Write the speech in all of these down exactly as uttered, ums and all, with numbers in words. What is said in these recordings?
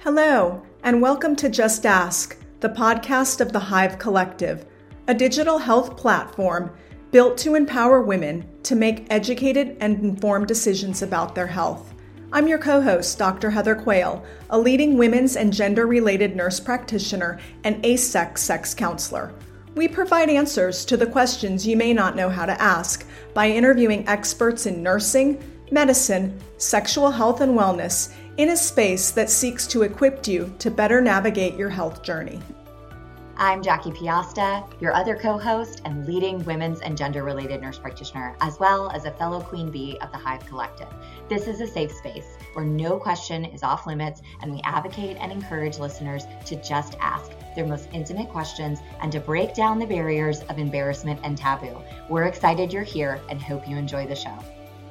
Hello, and welcome to Just Ask, the podcast of the Hive Collective, a digital health platform built to empower women to make educated and informed decisions about their health. I'm your co-host, Doctor Heather Quayle, a leading women's and gender-related nurse practitioner and AASECT sex counselor. We provide answers to the questions you may not know how to ask by interviewing experts in nursing, medicine, sexual health, and wellness in a space that seeks to equip you to better navigate your health journey. I'm Jackie Piasta, your other co-host and leading women's and gender-related nurse practitioner, as well as a fellow Queen Bee of the Hive Collective. This is a safe space where no question is off limits, and we advocate and encourage listeners to just ask their most intimate questions and to break down the barriers of embarrassment and taboo. We're excited you're here and hope you enjoy the show.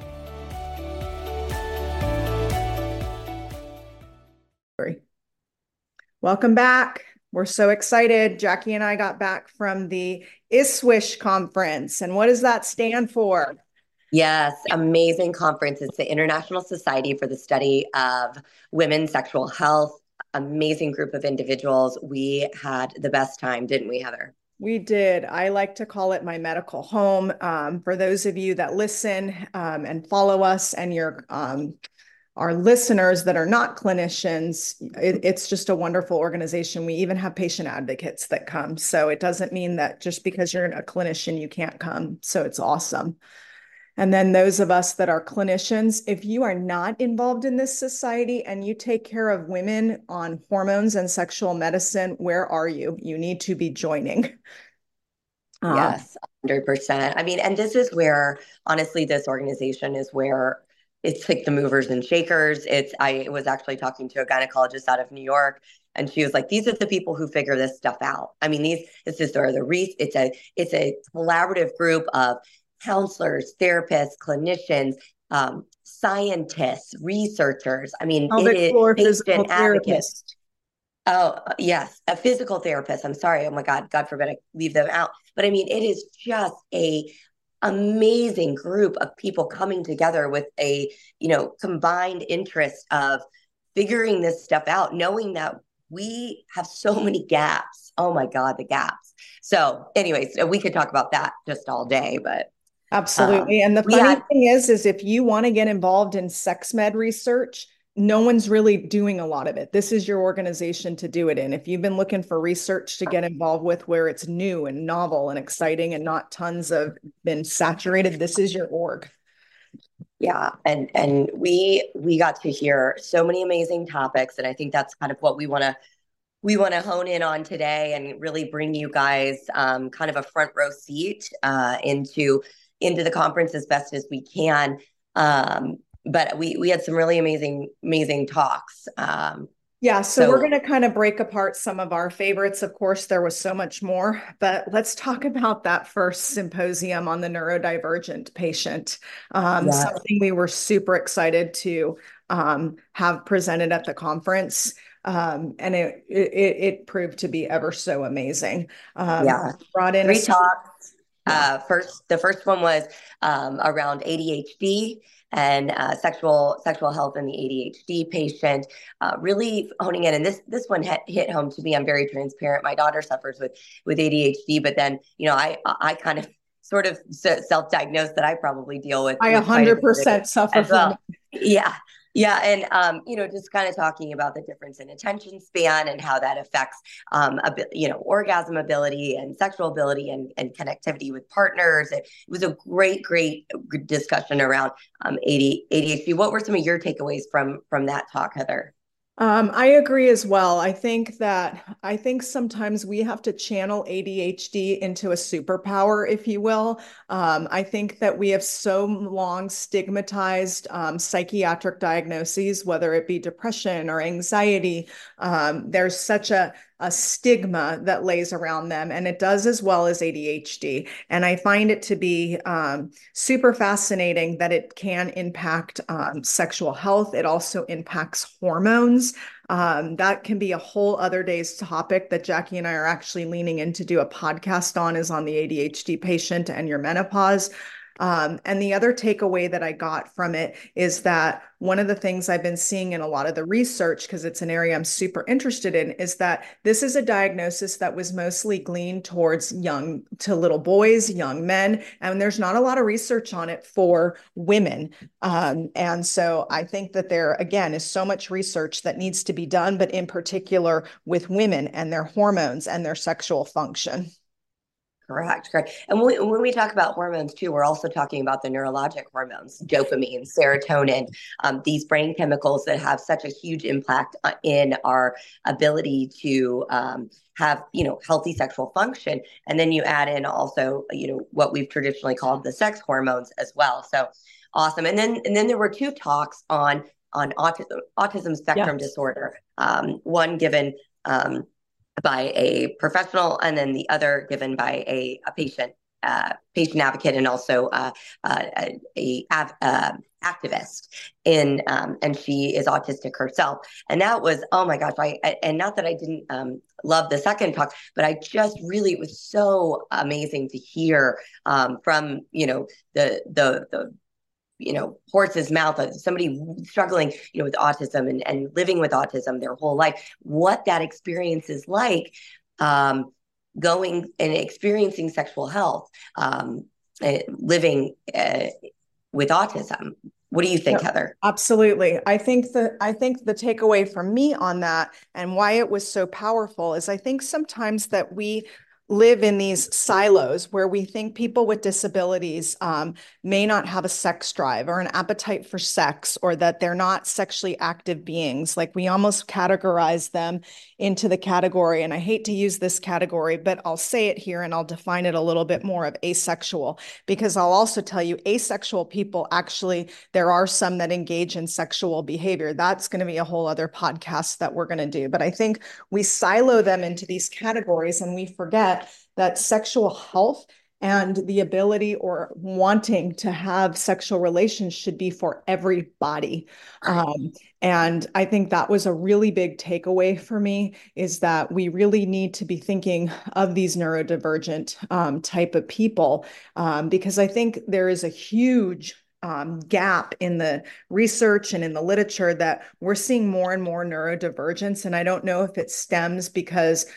Welcome back. We're so excited. Jackie and I got back from the I S W I S H conference. And what does that stand for? Yes, amazing conference. It's the International Society for the Study of Women's Sexual Health. Amazing group of individuals. We had the best time, didn't we, Heather? We did. I like to call it my medical home. Um, for those of you that listen um, and follow us, and you're um, our listeners that are not clinicians, it, it's just a wonderful organization. We even have patient advocates that come. So it doesn't mean that just because you're a clinician, you can't come. So it's awesome. And then those of us that are clinicians, if you are not involved in this society and you take care of women on hormones and sexual medicine, where are you? You need to be joining. Um, yes, one hundred percent. I mean, and this is where, honestly, this organization is where it's like the movers and shakers. It's, I was actually talking to a gynecologist out of New York, and she was like, these are the people who figure this stuff out. I mean, these, it's just, are the re- it's a, it's a collaborative group of counselors, therapists, clinicians, um, scientists, researchers. I mean, Pelvic it floor is physical patient advocates. therapist. Oh, yes, a physical therapist. I'm sorry. Oh my God, God forbid I leave them out. But I mean, it is just a amazing group of people coming together with a, you know, combined interest of figuring this stuff out, knowing that we have so many gaps. Oh my God, the gaps. So anyways, we could talk about that just all day, but. Absolutely. Um, and the funny had, thing is, is if you want to get involved in sex med research, no one's really doing a lot of it. This is your organization to do it in. If you've been looking for research to get involved with where it's new and novel and exciting and not tons of been saturated, this is your org. Yeah. And, and we, we got to hear so many amazing topics. And I think that's kind of what we want to, we want to hone in on today and really bring you guys um, kind of a front row seat uh, into, into the conference as best as we can. Um, But we we had some really amazing, amazing talks. Um, yeah, so, so we're going to kind of break apart some of our favorites. Of course, there was so much more, but let's talk about that first symposium on the neurodivergent patient. Um, yeah. Something we were super excited to um, have presented at the conference. Um, and it, it it proved to be ever so amazing. Um, yeah, brought in three a- talks. Uh, first, the first one was um, around A D H D and uh, sexual sexual health in the A D H D patient. Uh, really honing in, and this this one hit, hit home to me. I'm very transparent. My daughter suffers with with A D H D, but then you know I I kind of sort of self-diagnosed that I probably deal with. I one hundred percent suffer as well. from it. Yeah. Yeah. And, um, you know, just kind of talking about the difference in attention span and how that affects, um, a bit, you know, orgasm ability and sexual ability and, and connectivity with partners. It, it was a great, great discussion around um, A D H D. What were some of your takeaways from, from that talk, Heather? Um, I agree as well. I think that I think sometimes we have to channel A D H D into a superpower, if you will. Um, I think that we have so long stigmatized um, psychiatric diagnoses, whether it be depression or anxiety. Um, there's such a a stigma that lays around them, and it does as well as A D H D. And I find it to be um, super fascinating that it can impact um, sexual health. It also impacts hormones. Um, that can be a whole other day's topic that Jackie and I are actually leaning in to do a podcast on, is on the A D H D patient and your menopause. Um, and the other takeaway that I got from it is that one of the things I've been seeing in a lot of the research, because it's an area I'm super interested in, is that this is a diagnosis that was mostly gleaned towards young to little boys, young men, and there's not a lot of research on it for women. Um, and so I think that there, again, is so much research that needs to be done, but in particular with women and their hormones and their sexual function. Correct, correct. And when we, when we talk about hormones too, we're also talking about the neurologic hormones, dopamine, serotonin, um, these brain chemicals that have such a huge impact in our ability to um, have, you know, healthy sexual function. And then you add in also, you know, what we've traditionally called the sex hormones as well. So awesome. And then and then there were two talks on on autism, autism spectrum yes. disorder. Um, one given um, by a professional, and then the other given by a, a patient, uh, patient advocate, and also uh, uh, a, a uh, activist. In um, and she is autistic herself. And that was, oh my gosh! I, I and not that I didn't um, love the second talk, but I just really, it was so amazing to hear um, from you know the the the. you know, horse's mouth of somebody struggling, you know, with autism and, and living with autism their whole life, what that experience is like, um, going and experiencing sexual health, um, uh, living uh, with autism. What do you think, yeah, Heather? Absolutely. I think that I think the takeaway from me on that and why it was so powerful is I think sometimes that we live in these silos where we think people with disabilities um, may not have a sex drive or an appetite for sex, or that they're not sexually active beings. Like we almost categorize them into the category, and I hate to use this category, but I'll say it here and I'll define it a little bit more, of asexual, because I'll also tell you asexual people, actually, there are some that engage in sexual behavior. That's going to be a whole other podcast that we're going to do. But I think we silo them into these categories and we forget that sexual health and the ability or wanting to have sexual relations should be for everybody. Um, and I think that was a really big takeaway for me, is that we really need to be thinking of these neurodivergent um, type of people, um, because I think there is a huge Um, gap in the research and in the literature that we're seeing more and more neurodivergence. And I don't know if it stems because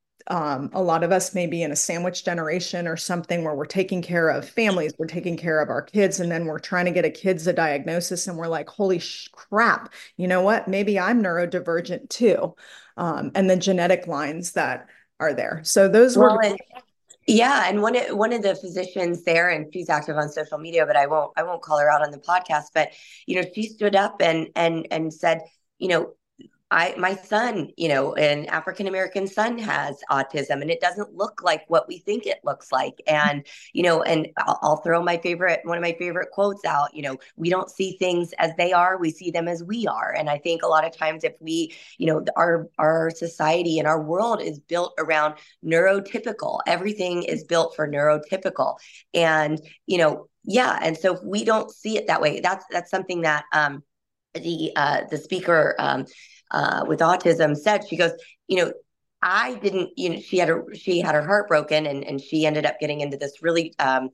Um, a lot of us may be in a sandwich generation or something where we're taking care of families, we're taking care of our kids, and then we're trying to get a kids a diagnosis and we're like, holy sh- crap, you know what? Maybe I'm neurodivergent too. Um, and the genetic lines that are there. So those well, were. And, yeah. And one, one of the physicians there, and she's active on social media, but I won't, I won't call her out on the podcast, but, you know, she stood up and, and, and said, you know, I, my son, you know, an African-American son has autism, and it doesn't look like what we think it looks like. And, you know, and I'll, I'll throw my favorite, one of my favorite quotes out, you know, we don't see things as they are, we see them as we are. And I think a lot of times if we, you know, our, our society and our world is built around neurotypical, everything is built for neurotypical. And, you know, yeah. And so if we don't see it that way, that's, that's something that, um, the, uh, the speaker, um, Uh, with autism said, she goes, you know, I didn't, you know, she had her, she had her heart broken, and, and she ended up getting into this really um,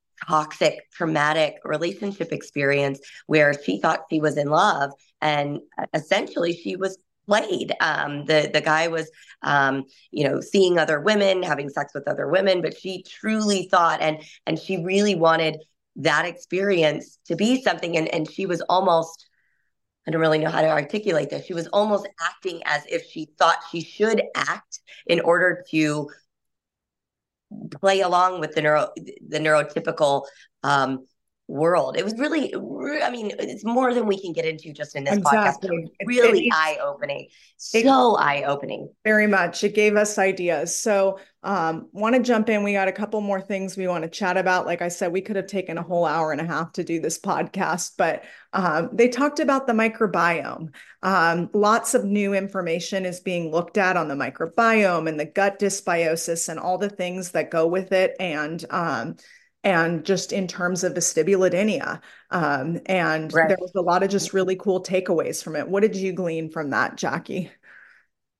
toxic, traumatic relationship experience where she thought she was in love, and essentially she was played. Um, the the guy was, um, you know, seeing other women, having sex with other women, but she truly thought, and and she really wanted that experience to be something, and and she was almost, I don't really know how to articulate this. She was almost acting as if she thought she should act in order to play along with the neuro, the neurotypical um, world. It was really, I mean, it's more than we can get into just in this exactly. podcast. It was really it, eye-opening, so it, eye-opening. Very much. It gave us ideas. So um, want to jump in. We got a couple more things we want to chat about. Like I said, we could have taken a whole hour and a half to do this podcast, but um, they talked about the microbiome. Um, lots of new information is being looked at on the microbiome and the gut dysbiosis and all the things that go with it. And um, and just in terms of vestibulodynia. Um, and right. There was a lot of just really cool takeaways from it. What did you glean from that, Jackie?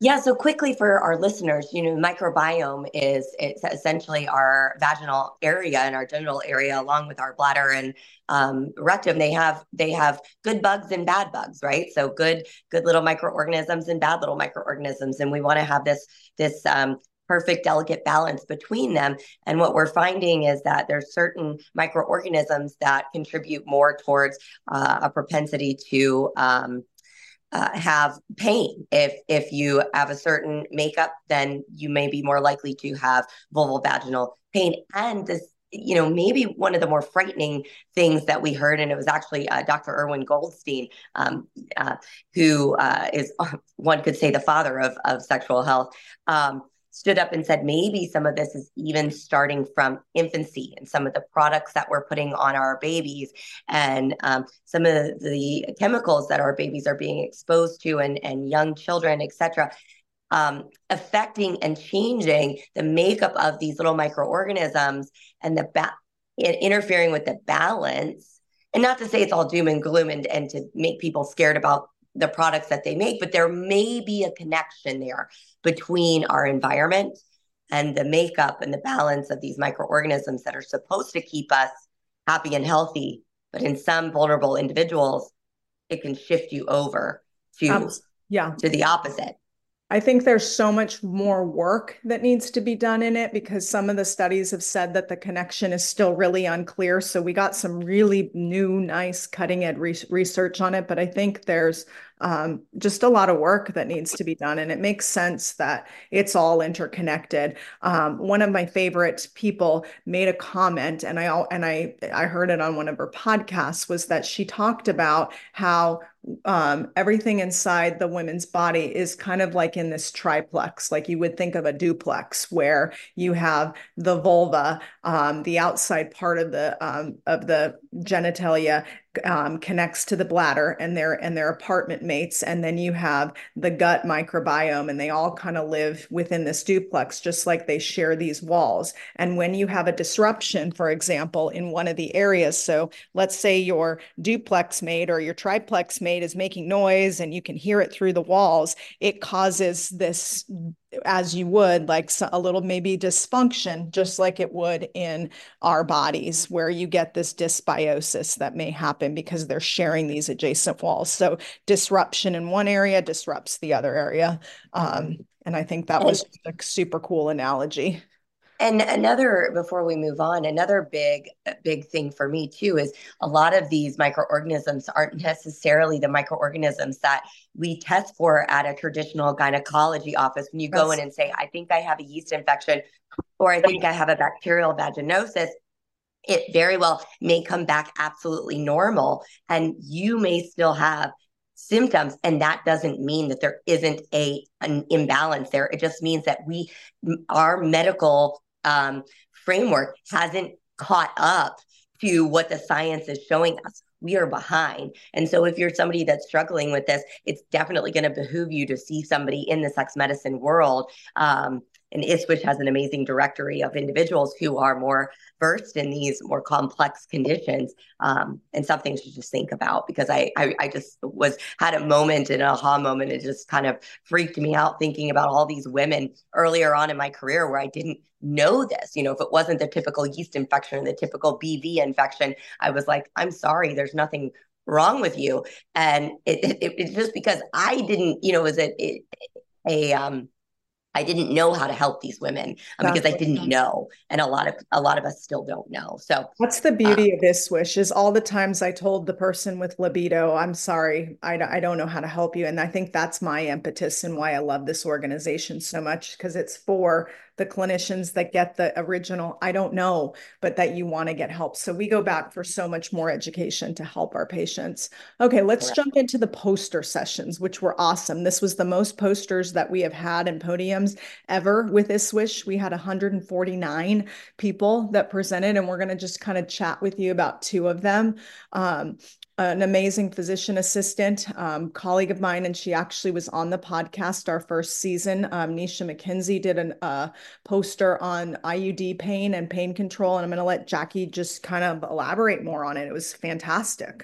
Yeah, so quickly for our listeners, you know, microbiome is it's essentially our vaginal area and our genital area, along with our bladder and um, rectum. They have they have good bugs and bad bugs, right? So good good little microorganisms and bad little microorganisms, and we want to have this this um, perfect, delicate balance between them. And what we're finding is that there's certain microorganisms that contribute more towards uh, a propensity to um, uh, have pain. If if you have a certain makeup, then you may be more likely to have vulval vaginal pain. And this, you know, maybe one of the more frightening things that we heard, and it was actually uh, Doctor Irwin Goldstein, um, uh, who uh, is one could say the father of of sexual health. Um, stood up and said maybe some of this is even starting from infancy and some of the products that we're putting on our babies and um, some of the chemicals that our babies are being exposed to and, and young children, et cetera, um, affecting and changing the makeup of these little microorganisms and the ba- interfering with the balance. And not to say it's all doom and gloom and, and to make people scared about the products that they make, but there may be a connection there between our environment and the makeup and the balance of these microorganisms that are supposed to keep us happy and healthy. But in some vulnerable individuals, it can shift you over to, Um, yeah. to the opposite. I think there's so much more work that needs to be done in it because some of the studies have said that the connection is still really unclear. So we got some really new, nice cutting edge re- research on it. But I think there's um, just a lot of work that needs to be done. And it makes sense that it's all interconnected. Um, one of my favorite people made a comment, and I and I I heard it on one of her podcasts, was that she talked about how um, everything inside the women's body is kind of like in this triplex, like you would think of a duplex, where you have the vulva, um, the outside part of the um, of the genitalia um, connects to the bladder and their and their apartment mates, and then you have the gut microbiome, and they all kind of live within this duplex, just like they share these walls. And when you have a disruption, for example, in one of the areas, so let's say your duplex mate or your triplex mate is making noise and you can hear it through the walls, it causes this, as you would, like a little maybe dysfunction, just like it would in our bodies, where you get this dysbiosis that may happen because they're sharing these adjacent walls. So disruption in one area disrupts the other area. Um, and I think that was a super cool analogy. And another, before we move on, another big, big thing for me too is a lot of these microorganisms aren't necessarily the microorganisms that we test for at a traditional gynecology office. When you go That's... in and say, I think I have a yeast infection, or I think I have a bacterial vaginosis, it very well may come back absolutely normal. And you may still have symptoms, and that doesn't mean that there isn't a an imbalance there. It just means that we, our medical um, framework hasn't caught up to what the science is showing us. We are behind. And so if you're somebody that's struggling with this, it's definitely going to behoove you to see somebody in the sex medicine world. Um, and ISSWSH has an amazing directory of individuals who are more versed in these more complex conditions, um, and something to just think about, because I, I I just was had a moment, an aha moment. It just kind of freaked me out thinking about all these women earlier on in my career where I didn't know this. You know, if it wasn't the typical yeast infection or the typical B V infection, I was like, I'm sorry, there's nothing wrong with you. And it, it, it's just because I didn't, you know, was it, it a um I didn't know how to help these women um, because I didn't know, and a lot of a lot of us still don't know. So that's the beauty uh, of ISSWSH, is all the times I told the person with libido, I'm sorry, I, I don't know how to help you. And I think that's my impetus and why I love this organization so much, because it's for the clinicians that get the original, I don't know, but that you want to get help. So we go back for so much more education to help our patients. Okay, let's Correct. jump into the poster sessions, which were awesome. This was the most posters that we have had in podiums ever with ISSWSH. We had one hundred forty-nine people that presented, and we're going to just kind of chat with you about two of them. Um, an amazing physician assistant, um, colleague of mine, and she actually was on the podcast our first season. Um, Nisha McKenzie did a uh, poster on I U D pain and pain control, and I'm going to let Jackie just kind of elaborate more on it. It was fantastic.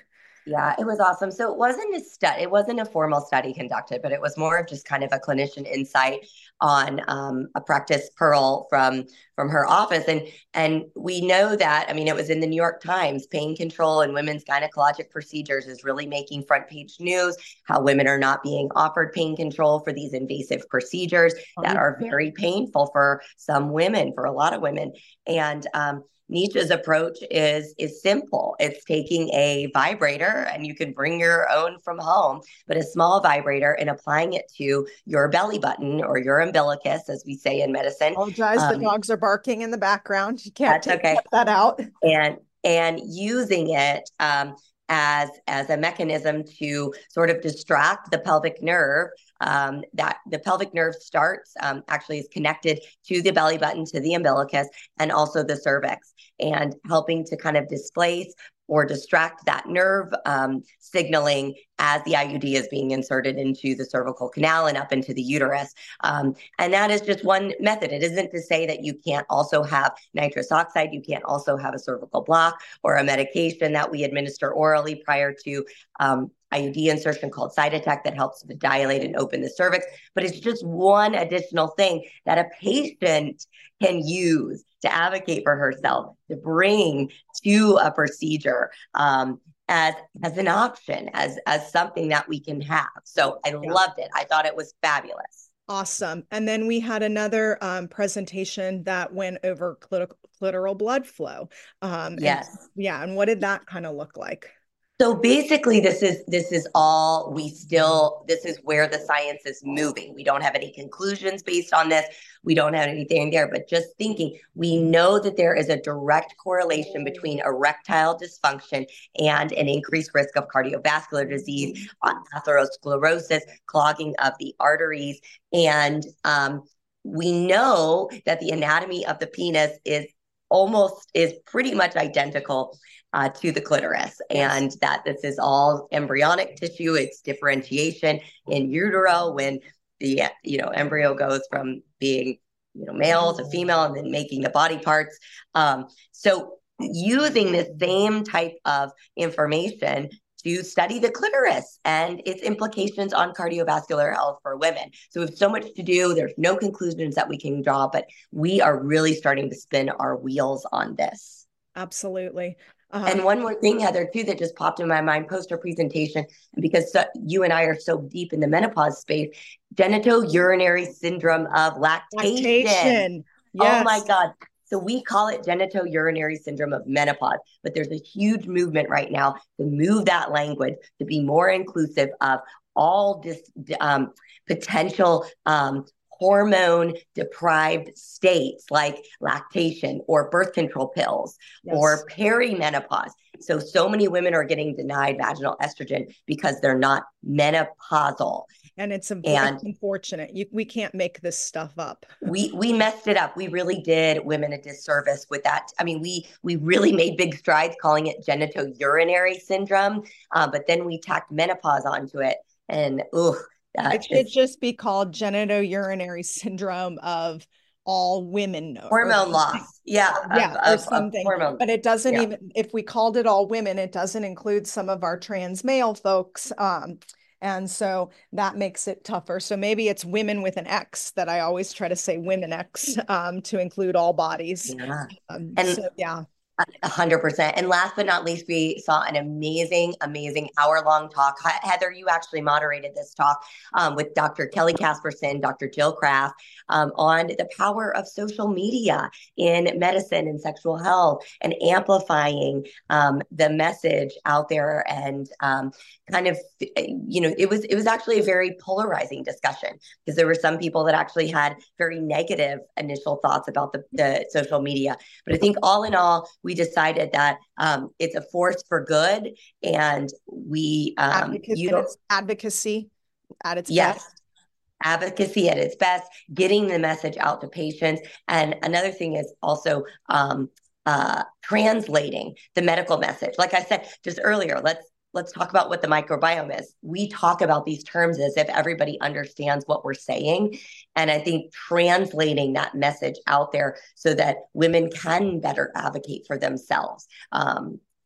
Yeah, it was awesome. So it wasn't a study, it wasn't a formal study conducted, but it was more of just kind of a clinician insight on um, a practice Pearl from from her office. And and we know that, I mean, it was in the New York Times, pain control and women's gynecologic procedures is really making front page news, how women are not being offered pain control for these invasive procedures that are very painful for some women, for a lot of women. And um, Nisha's approach is is simple. It's taking a vibrator, and you can bring your own from home, but a small vibrator, and applying it to your belly button or your umbilicus, as we say in medicine. Apologize, um, the dogs are barking in the background. You can't that's take okay. that out. And and using it um, as as a mechanism to sort of distract the pelvic nerve. Um, that the pelvic nerve starts um, actually is connected to the belly button, to the umbilicus, and also the cervix, and helping to kind of displace or distract that nerve um, signaling as the I U D is being inserted into the cervical canal and up into the uterus. Um, and that is just one method. It isn't to say that you can't also have nitrous oxide. You can't also have a cervical block or a medication that we administer orally prior to um, I U D insertion called Cytotec that helps to dilate and open the cervix. But it's just one additional thing that a patient can use to advocate for herself, to bring to a procedure um, as as an option, as as something that we can have. So I yeah. loved it. I thought it was fabulous. Awesome. And then we had another um, presentation that went over clit- clitoral blood flow. Um, yes. And, yeah. And what did that kind of look like? So basically, this is this is all we still, this is where the science is moving. We don't have any conclusions based on this. We don't have anything there, but just thinking, we know that there is a direct correlation between erectile dysfunction and an increased risk of cardiovascular disease, atherosclerosis, clogging of the arteries. And um, we know that the anatomy of the penis is almost, is pretty much identical Uh, to the clitoris, and yes. that this is all embryonic tissue. It's differentiation in utero when the you know embryo goes from being you know male to female and then making the body parts. Um, so using the same type of information to study the clitoris and its implications on cardiovascular health for women. So we have so much to do. There's no conclusions that we can draw, but we are really starting to spin our wheels on this. Absolutely. Uh-huh. And one more thing, Heather, too, that just popped in my mind post her presentation, because so, you and I are so deep in the menopause space, genitourinary syndrome of lactation. Lactation. Yes. Oh my God. So we call it genitourinary syndrome of menopause, but there's a huge movement right now to move that language to be more inclusive of all this um, potential um, hormone deprived states like lactation or birth control pills yes. or perimenopause. So, so many women are getting denied vaginal estrogen because they're not menopausal. And it's, and it's unfortunate. You, we can't make this stuff up. we we messed it up. We really did women a disservice with that. I mean, we we really made big strides calling it genitourinary syndrome, uh, but then we tacked menopause onto it. And, ooh, Uh, it should just be called genitourinary syndrome of all women. Hormone loss. Yeah. Yeah. Of, or of, something. Of hormone. But it doesn't yeah. even, if we called it all women, it doesn't include some of our trans male folks. Um, and so that makes it tougher. So maybe it's women with an X that I always try to say women X um, to include all bodies. Yeah. Um, and so, yeah. A hundred percent. And last but not least, we saw an amazing, amazing hour-long talk. Heather, you actually moderated this talk um, with Doctor Kelly Casperson, Doctor Jill Kraft, um, on the power of social media in medicine and sexual health, and amplifying um, the message out there. And um, kind of, you know, it was it was actually a very polarizing discussion, because there were some people that actually had very negative initial thoughts about the, the social media. But I think all in all, we decided that um, it's a force for good, and we um, advocacy, you know, it's advocacy at its yes, best. Advocacy at its best, getting the message out to patients. And another thing is also um, uh, translating the medical message. Like I said just earlier, let's let's talk about what the microbiome is. We talk about these terms as if everybody understands what we're saying. And I think translating that message out there so that women can better advocate for themselves um,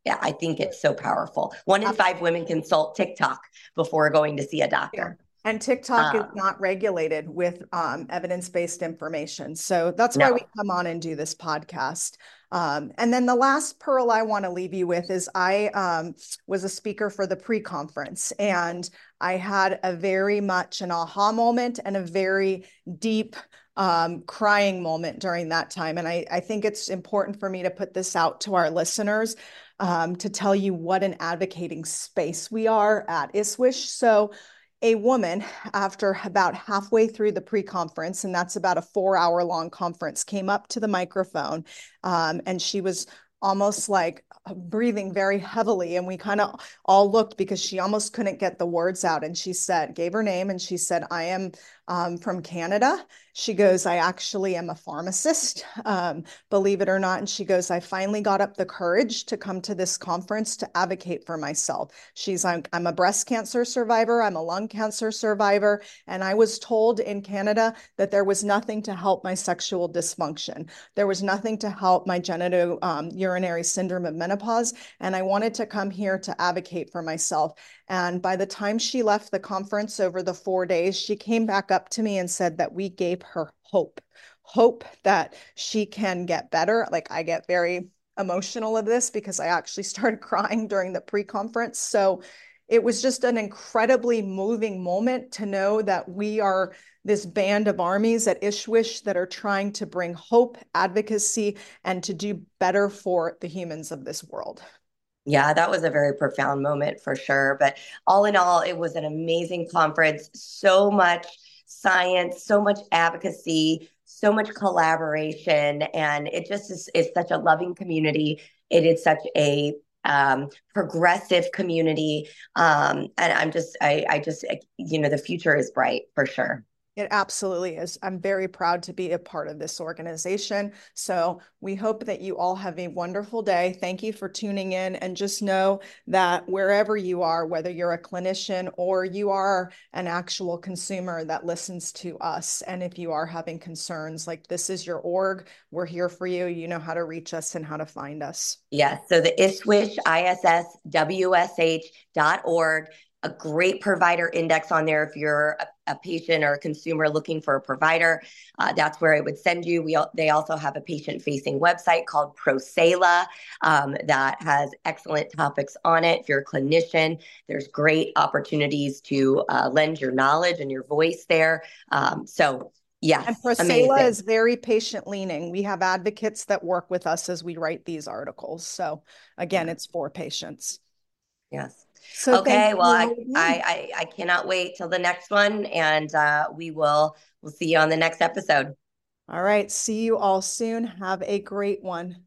Yeah, I think it's so powerful. One in five women consult TikTok before going to see a doctor. And TikTok um, is not regulated with um, evidence-based information. So that's no. why we come on and do this podcast. Um, and then the last pearl I want to leave you with is I um, was a speaker for the pre-conference, and I had a very much an aha moment and a very deep um, crying moment during that time. And I, I think it's important for me to put this out to our listeners um, to tell you what an advocating space we are at ISWISH. So a woman, after about halfway through the pre-conference, and that's about a four hour long conference, came up to the microphone um, and she was almost like breathing very heavily. And we kind of all looked because she almost couldn't get the words out. And she said, gave her name, and she said, I am um, from Canada. She goes, I actually am a pharmacist, um, believe it or not. And she goes, I finally got up the courage to come to this conference to advocate for myself. She's like, I'm a breast cancer survivor. I'm a lung cancer survivor. And I was told in Canada that there was nothing to help my sexual dysfunction. There was nothing to help my genital um, urinary syndrome of menopause. And I wanted to come here to advocate for myself. And by the time she left the conference over the four days, she came back up to me and said that we gave her hope, hope that she can get better. Like, I get very emotional of this because I actually started crying during the pre-conference. So it was just an incredibly moving moment to know that we are this band of armies at ISWISH that are trying to bring hope, advocacy, and to do better for the humans of this world. Yeah, that was a very profound moment for sure. But all in all, it was an amazing conference. So much science, so much advocacy, so much collaboration. And it just is, is such a loving community. It is such a um, progressive community. Um, and I'm just, I, I just, you know, the future is bright for sure. It absolutely is. I'm very proud to be a part of this organization. So we hope that you all have a wonderful day. Thank you for tuning in. And just know that wherever you are, whether you're a clinician or you are an actual consumer that listens to us, and if you are having concerns, like, this is your org, we're here for you. You know how to reach us and how to find us. Yes. Yeah, so the ISWISH, I S S W S H dot org. A great provider index on there if you're a, a patient or a consumer looking for a provider. Uh, that's where I would send you. We They also have a patient-facing website called ProSela um, that has excellent topics on it. If you're a clinician, there's great opportunities to uh, lend your knowledge and your voice there. Um, so yes, and ProSela amazing. Is very patient-leaning. We have advocates that work with us as we write these articles. So again, yeah. It's for patients. Yes. So okay, well, I, I, I I cannot wait till the next one, and uh, we will we'll see you on the next episode. All right, see you all soon. Have a great one.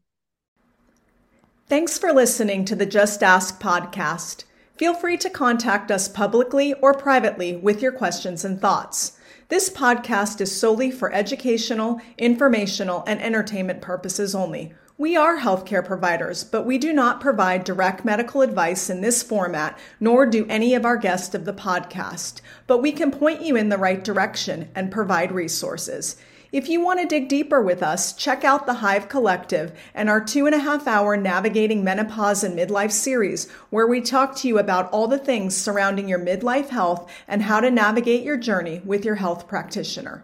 Thanks for listening to the Just Ask podcast. Feel free to contact us publicly or privately with your questions and thoughts. This podcast is solely for educational, informational, and entertainment purposes only. We are healthcare providers, but we do not provide direct medical advice in this format, nor do any of our guests of the podcast. But we can point you in the right direction and provide resources. If you want to dig deeper with us, check out the Hive Collective and our two and a half hour Navigating Menopause and Midlife series, where we talk to you about all the things surrounding your midlife health and how to navigate your journey with your health practitioner.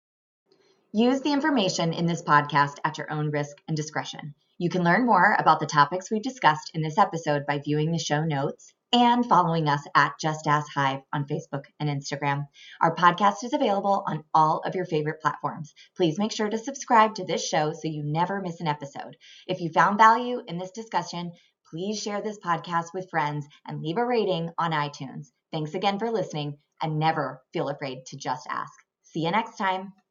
Use the information in this podcast at your own risk and discretion. You can learn more about the topics we've discussed in this episode by viewing the show notes and following us at Just Ask Hive on Facebook and Instagram. Our podcast is available on all of your favorite platforms. Please make sure to subscribe to this show so you never miss an episode. If you found value in this discussion, please share this podcast with friends and leave a rating on iTunes. Thanks again for listening, and never feel afraid to just ask. See you next time.